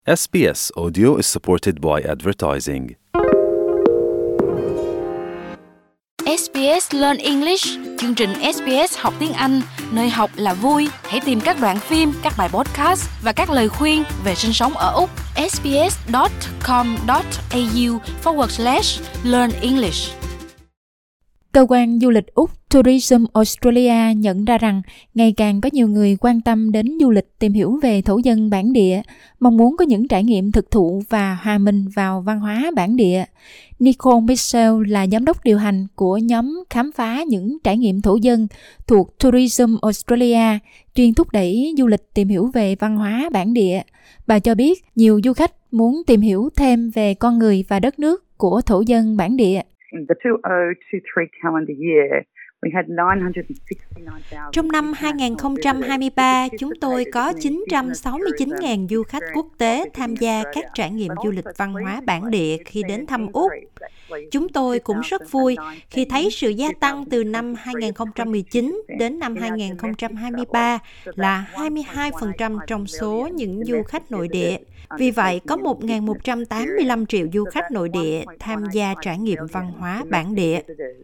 SBS Audio is supported by advertising. SBS Learn English, chương trình SBS học tiếng Anh, nơi học là vui. Hãy tìm các đoạn phim, các bài podcast và các lời khuyên về sinh sống ở Úc. sbs.com.au/learn English. Cơ quan du lịch Úc Tourism Australia nhận ra rằng ngày càng có nhiều người quan tâm đến du lịch tìm hiểu về thổ dân bản địa, mong muốn có những trải nghiệm thực thụ và hòa mình vào văn hóa bản địa. Nicole Mitchell là giám đốc điều hành của nhóm khám phá những trải nghiệm thổ dân thuộc Tourism Australia, chuyên thúc đẩy du lịch tìm hiểu về văn hóa bản địa. Bà cho biết nhiều du khách muốn tìm hiểu thêm về con người và đất nước của thổ dân bản địa. Trong năm 2023, chúng tôi có 969.000 du khách quốc tế tham gia các trải nghiệm du lịch văn hóa bản địa khi đến thăm Úc. Chúng tôi cũng rất vui khi thấy sự gia tăng từ năm 2019 đến năm 2023 là 22% trong số những du khách nội địa. Vì vậy, có 1.185 triệu du khách nội địa tham gia trải nghiệm văn hóa bản địa.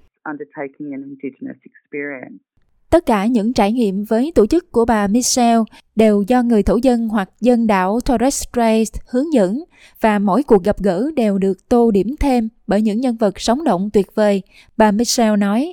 Tất cả những trải nghiệm với tổ chức của bà Michelle đều do người thổ dân hoặc dân đảo Torres Strait hướng dẫn, và mỗi cuộc gặp gỡ đều được tô điểm thêm bởi những nhân vật sống động tuyệt vời. Bà Michelle nói,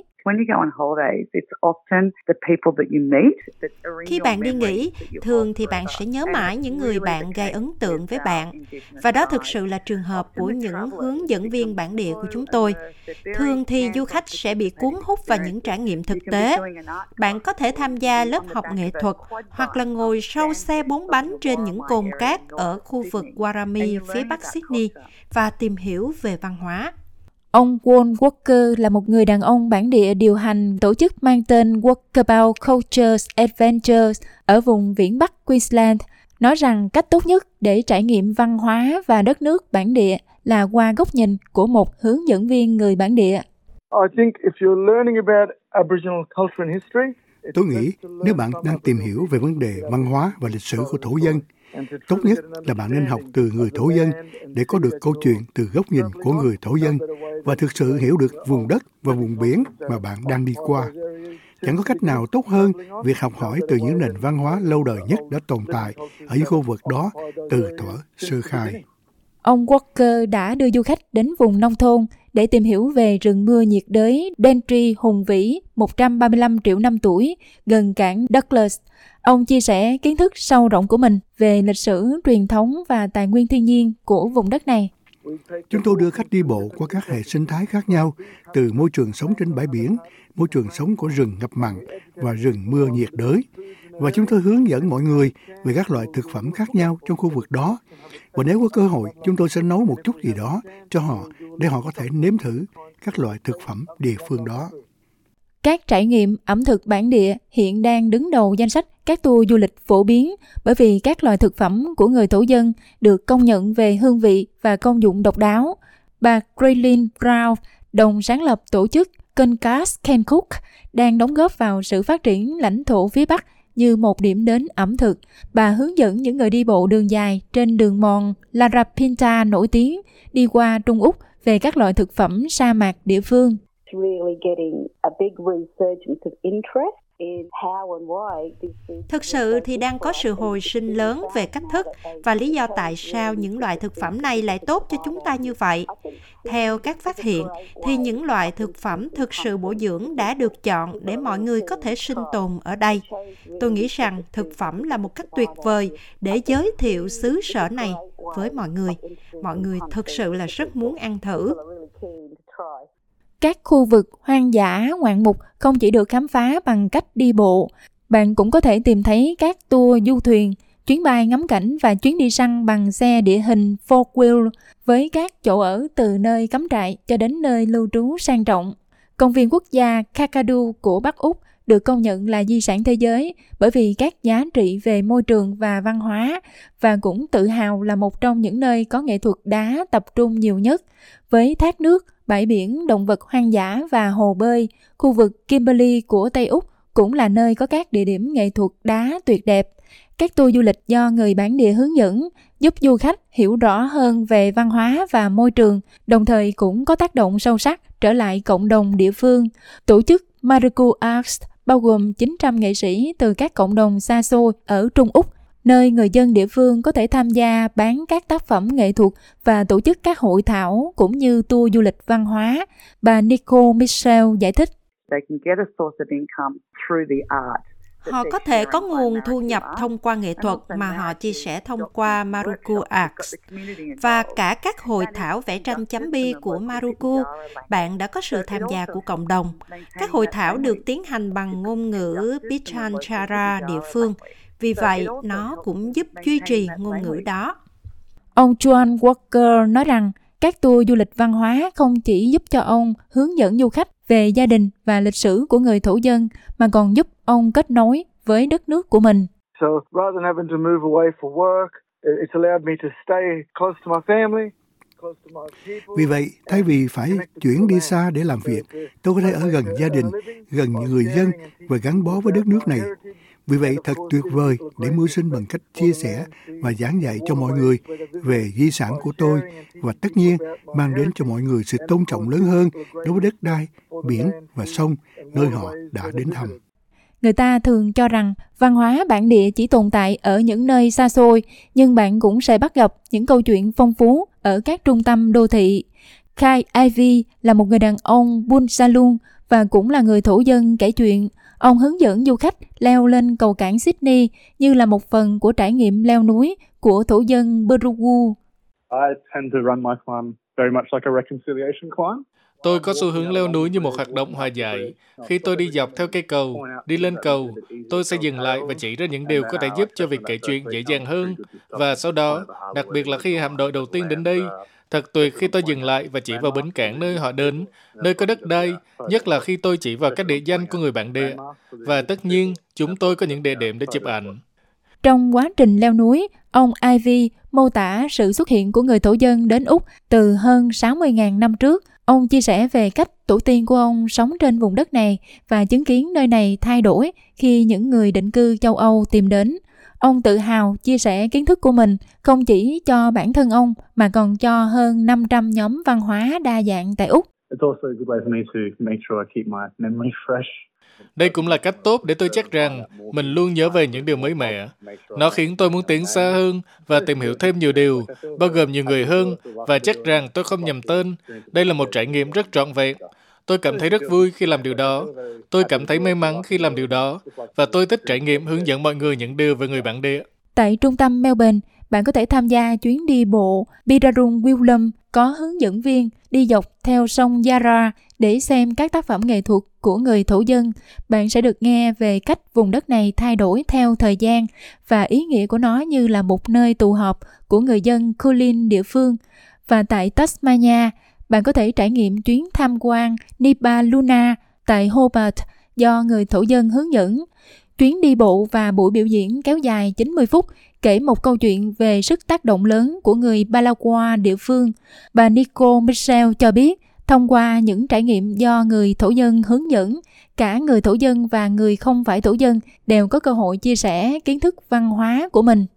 khi bạn đi nghỉ, thường thì bạn sẽ nhớ mãi những người bạn gây ấn tượng với bạn. Và đó thực sự là trường hợp của những hướng dẫn viên bản địa của chúng tôi. Thường thì du khách sẽ bị cuốn hút vào những trải nghiệm thực tế. Bạn có thể tham gia lớp học nghệ thuật hoặc là ngồi sau xe 4 bánh trên những cồn cát ở khu vực Warramie phía bắc Sydney và tìm hiểu về văn hóa. Ông Wal Walker là một người đàn ông bản địa điều hành tổ chức mang tên Walkabout Cultures Adventures ở vùng viễn Bắc Queensland, nói rằng cách tốt nhất để trải nghiệm văn hóa và đất nước bản địa là qua góc nhìn của một hướng dẫn viên người bản địa. Tôi nghĩ nếu bạn đang tìm hiểu về vấn đề văn hóa và lịch sử của thổ dân, tốt nhất là bạn nên học từ người thổ dân để có được câu chuyện từ góc nhìn của người thổ dân và thực sự hiểu được vùng đất và vùng biển mà bạn đang đi qua. Chẳng có cách nào tốt hơn việc học hỏi từ những nền văn hóa lâu đời nhất đã tồn tại ở những khu vực đó từ thuở sơ khai. Ông Walker đã đưa du khách đến vùng nông thôn để tìm hiểu về rừng mưa nhiệt đới Daintree hùng vĩ 135 triệu năm tuổi gần cảng Douglas. Ông chia sẻ kiến thức sâu rộng của mình về lịch sử, truyền thống và tài nguyên thiên nhiên của vùng đất này. Chúng tôi đưa khách đi bộ qua các hệ sinh thái khác nhau, từ môi trường sống trên bãi biển, môi trường sống của rừng ngập mặn và rừng mưa nhiệt đới. Và chúng tôi hướng dẫn mọi người về các loại thực phẩm khác nhau trong khu vực đó. Và nếu có cơ hội, chúng tôi sẽ nấu một chút gì đó cho họ để họ có thể nếm thử các loại thực phẩm địa phương đó. Các trải nghiệm ẩm thực bản địa hiện đang đứng đầu danh sách các tour du lịch phổ biến bởi vì các loại thực phẩm của người thổ dân được công nhận về hương vị và công dụng độc đáo. Bà Graylin Brown, đồng sáng lập tổ chức Concast Can Cook, đang đóng góp vào sự phát triển lãnh thổ phía Bắc như một điểm đến ẩm thực. Bà hướng dẫn những người đi bộ đường dài trên đường mòn Larapinta nổi tiếng đi qua Trung Úc về các loại thực phẩm sa mạc địa phương. Thực sự thì đang có sự hồi sinh lớn về cách thức và lý do tại sao những loại thực phẩm này lại tốt cho chúng ta như vậy. Theo các phát hiện, thì những loại thực phẩm thực sự bổ dưỡng đã được chọn để mọi người có thể sinh tồn ở đây. Tôi nghĩ rằng thực phẩm là một cách tuyệt vời để giới thiệu xứ sở này với mọi người. Mọi người thực sự là rất muốn ăn thử. Các khu vực hoang dã ngoạn mục không chỉ được khám phá bằng cách đi bộ, bạn cũng có thể tìm thấy các tour du thuyền, chuyến bay ngắm cảnh và chuyến đi săn bằng xe địa hình four wheel với các chỗ ở từ nơi cắm trại cho đến nơi lưu trú sang trọng. Công viên quốc gia Kakadu của Bắc Úc được công nhận là di sản thế giới bởi vì các giá trị về môi trường và văn hóa, và cũng tự hào là một trong những nơi có nghệ thuật đá tập trung nhiều nhất, với thác nước, bãi biển, động vật hoang dã và hồ bơi. Khu vực Kimberley của Tây Úc cũng là nơi có các địa điểm nghệ thuật đá tuyệt đẹp. Các tour du lịch do người bản địa hướng dẫn giúp du khách hiểu rõ hơn về văn hóa và môi trường, đồng thời cũng có tác động sâu sắc trở lại cộng đồng địa phương. Tổ chức Maruku Arts bao gồm 900 nghệ sĩ từ các cộng đồng xa xôi ở Trung Úc, nơi người dân địa phương có thể tham gia bán các tác phẩm nghệ thuật và tổ chức các hội thảo cũng như tour du lịch văn hóa. Bà Nicole Michel giải thích. Họ có thể có nguồn thu nhập thông qua nghệ thuật mà họ chia sẻ thông qua Maruku Arts. Và cả các hội thảo vẽ tranh chấm bi của Maruku, bạn đã có sự tham gia của cộng đồng. Các hội thảo được tiến hành bằng ngôn ngữ Pitjantjatjara địa phương. Vì vậy, nó cũng giúp duy trì ngôn ngữ đó. Ông Joan Walker nói rằng các tour du lịch văn hóa không chỉ giúp cho ông hướng dẫn du khách về gia đình và lịch sử của người thổ dân, mà còn giúp ông kết nối với đất nước của mình. Vì vậy, thay vì phải chuyển đi xa để làm việc, tôi có thể ở gần gia đình, gần người dân và gắn bó với đất nước này. Vì vậy, thật tuyệt vời để mưu sinh bằng cách chia sẻ và giảng dạy cho mọi người về di sản của tôi và tất nhiên mang đến cho mọi người sự tôn trọng lớn hơn đối với đất đai, biển và sông nơi họ đã đến thăm. Người ta thường cho rằng văn hóa bản địa chỉ tồn tại ở những nơi xa xôi, nhưng bạn cũng sẽ bắt gặp những câu chuyện phong phú ở các trung tâm đô thị. Kai Ivy là một người đàn ông Bunsalung và cũng là người thổ dân kể chuyện. Ông hướng dẫn du khách leo lên cầu cảng Sydney như là một phần của trải nghiệm leo núi của thổ dân Burrugu. Tôi có xu hướng leo núi như một hoạt động hòa giải. Khi tôi đi dọc theo cây cầu, đi lên cầu, tôi sẽ dừng lại và chỉ ra những điều có thể giúp cho việc kể chuyện dễ dàng hơn. Và sau đó, đặc biệt là khi hạm đội đầu tiên đến đây, thật tuyệt khi tôi dừng lại và chỉ vào bến cảng nơi họ đến, nơi có đất đai, nhất là khi tôi chỉ vào các địa danh của người bản địa. Và tất nhiên, chúng tôi có những địa điểm để chụp ảnh. Trong quá trình leo núi, ông Ivy mô tả sự xuất hiện của người thổ dân đến Úc từ hơn 60.000 năm trước. Ông chia sẻ về cách tổ tiên của ông sống trên vùng đất này và chứng kiến nơi này thay đổi khi những người định cư châu Âu tìm đến. Ông tự hào chia sẻ kiến thức của mình không chỉ cho bản thân ông mà còn cho hơn 500 nhóm văn hóa đa dạng tại Úc. Đây cũng là cách tốt để tôi chắc rằng mình luôn nhớ về những điều mới mẻ. Nó khiến tôi muốn tiến xa hơn và tìm hiểu thêm nhiều điều, bao gồm nhiều người hơn, và chắc rằng tôi không nhầm tên. Đây là một trải nghiệm rất trọn vẹn. Tôi cảm thấy rất vui khi làm điều đó. Tôi cảm thấy may mắn khi làm điều đó. Và tôi thích trải nghiệm hướng dẫn mọi người những điều về người bản địa. Tại trung tâm Melbourne, bạn có thể tham gia chuyến đi bộ Birrarung Willem có hướng dẫn viên đi dọc theo sông Yarra để xem các tác phẩm nghệ thuật của người thổ dân. Bạn sẽ được nghe về cách vùng đất này thay đổi theo thời gian và ý nghĩa của nó như là một nơi tụ họp của người dân Kulin địa phương. Và tại Tasmania, bạn có thể trải nghiệm chuyến tham quan Nipa Luna tại Hobart do người thổ dân hướng dẫn. Chuyến đi bộ và buổi biểu diễn kéo dài 90 phút kể một câu chuyện về sức tác động lớn của người Palawa địa phương. Bà Nicole Michel cho biết, thông qua những trải nghiệm do người thổ dân hướng dẫn, cả người thổ dân và người không phải thổ dân đều có cơ hội chia sẻ kiến thức văn hóa của mình.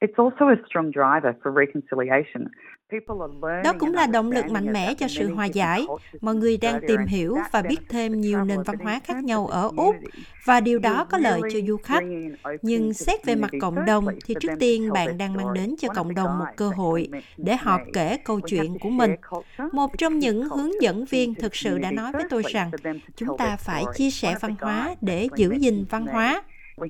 Đó cũng là động lực mạnh mẽ cho sự hòa giải. Mọi người đang tìm hiểu và biết thêm nhiều nền văn hóa khác nhau ở Úc, và điều đó có lợi cho du khách. Nhưng xét về mặt cộng đồng thì trước tiên bạn đang mang đến cho cộng đồng một cơ hội để họ kể câu chuyện của mình. Một trong những hướng dẫn viên thực sự đã nói với tôi rằng chúng ta phải chia sẻ văn hóa để giữ gìn văn hóa.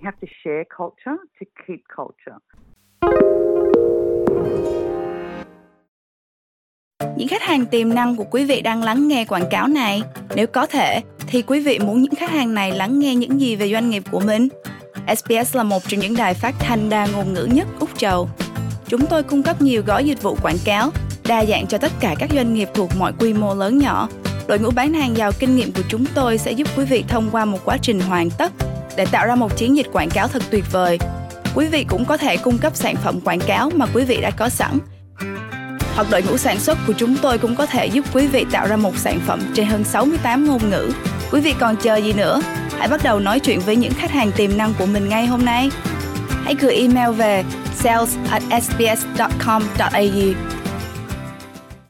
Những khách hàng tiềm năng của quý vị đang lắng nghe quảng cáo này. Nếu có thể, thì quý vị muốn những khách hàng này lắng nghe những gì về doanh nghiệp của mình? SBS là một trong những đài phát thanh đa ngôn ngữ nhất Úc Châu. Chúng tôi cung cấp nhiều gói dịch vụ quảng cáo, đa dạng cho tất cả các doanh nghiệp thuộc mọi quy mô lớn nhỏ. Đội ngũ bán hàng giàu kinh nghiệm của chúng tôi sẽ giúp quý vị thông qua một quá trình hoàn tất để tạo ra một chiến dịch quảng cáo thật tuyệt vời. Quý vị cũng có thể cung cấp sản phẩm quảng cáo mà quý vị đã có sẵn. Hoặc đội ngũ sản xuất của chúng tôi cũng có thể giúp quý vị tạo ra một sản phẩm trên hơn 68 ngôn ngữ. Quý vị còn chờ gì nữa? Hãy bắt đầu nói chuyện với những khách hàng tiềm năng của mình ngay hôm nay. hãy gửi email về sales@sbs.com.au.